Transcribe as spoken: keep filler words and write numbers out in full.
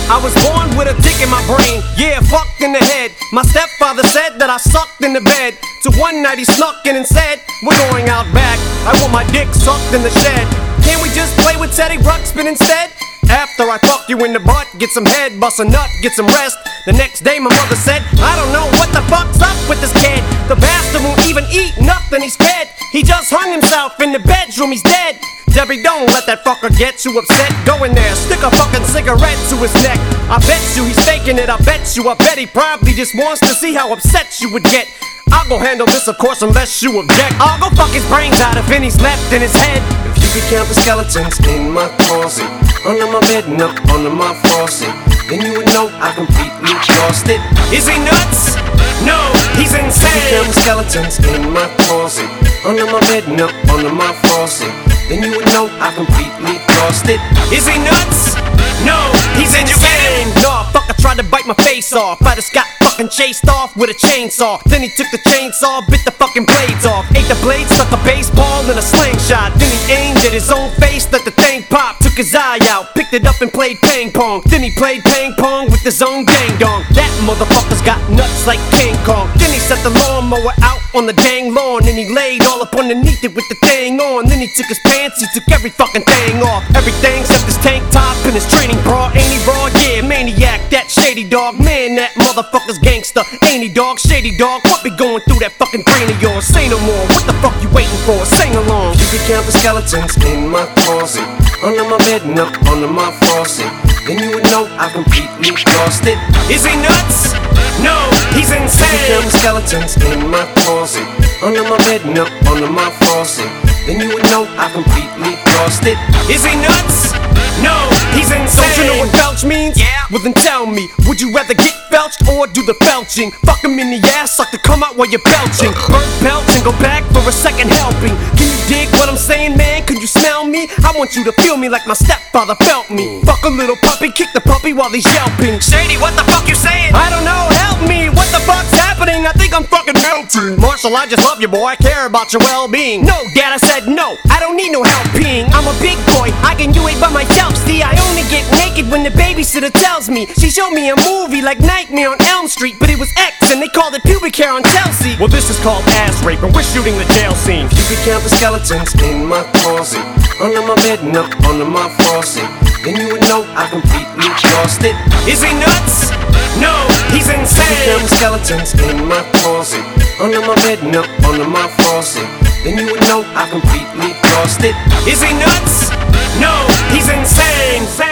I was born with a dick in my brain, yeah, fucked in the head. My stepfather said that I sucked in the bed. So one night he snuck in and said, we're going out back, I want my dick sucked in the shed. Can't we just play with Teddy Ruxpin instead? After I fuck you in the butt, get some head, bust a nut, get some rest. The next day my mother said, I don't know what the fuck's up with this kid. The bastard won't even eat nothing, he's dead. He just hung himself in the bedroom, he's dead. Debbie, don't let that fucker get you upset. Go in there, stick a fucking cigarette to his neck. I bet you he's faking it, I bet you, I bet he probably just wants to see how upset you would get. I'll go handle this, of course, unless you object. I'll go fuck his brains out if any's left in his head. If you could count the skeletons in my closet, under my bed and up under my faucet, then you would know I completely lost it. Is he nuts? No, he's insane. If you count the skeletons in my closet, under my bed and up under my faucet, then you would know I completely lost it. Is he nuts? No, he's insane. No, fuck, I tried to bite my face off. I just got fucking chased off with a chainsaw. Then he took the chainsaw, bit the fucking blades off. Ate the blade, stuck a baseball in a slingshot. Then he aimed at his own face, let the thing pop. Took his eye out, picked it up and played ping pong. Then he played ping pong with his own dang dong. That motherfucker's got nuts like King Kong. Then he set the lawnmower out on the dang lawn, and he laid all up underneath it with the thing on. Then he took his pants, he took every fucking thing off. Everything except his tank top and his training bra. Ain't he raw? Yeah, maniac, that shady dog. Man, that motherfucker's gangster. Ain't he dog? Shady dog. What be going through that fucking brain of yours? Say no more, what the fuck you waiting for? Sing along. You can count the skeletons in my closet, under my bed and up under my faucet, then you would know I completely lost it. Is he nuts? No, he's insane. You can count the skeletons in my closet, under my bed and up under my faucet, then you would know I completely lost it. Is he nuts? No, he's insane. Don't you know what belch means? Yeah. Well then tell me, would you rather get belched or do the belching? Fuck him in the ass, suck to come out while you're belching. Burn belch and go back for a second helping. Can you dig what I'm saying, man? Can you smell me? I want you to feel me like my stepfather felt me. Fuck a little puppy, kick the puppy while he's yelping. Shady, what the fuck you saying? I don't know, help me. What the fuck's happening? I think I'm fucking melting. Marshall, I just love you, boy. I care about your well-being. No, Dad, I said no. I don't need no helping. I'm a big boy. I can do it by myself. See, I only get naked when the babysitter tells me. She showed me a movie like Nightmare on Elm Street, but it was X and they called it pubic hair on Chelsea. Well, this is called ass rape and we're shooting the jail scene. If you could count the skeletons in my closet, under my bed and up under my faucet, then you would know I completely lost it. Is he nuts? No, he's insane. If you count the skeletons in my closet, under my bed and up under my faucet, then you would know I completely lost it. Is he nuts? No, he's insane.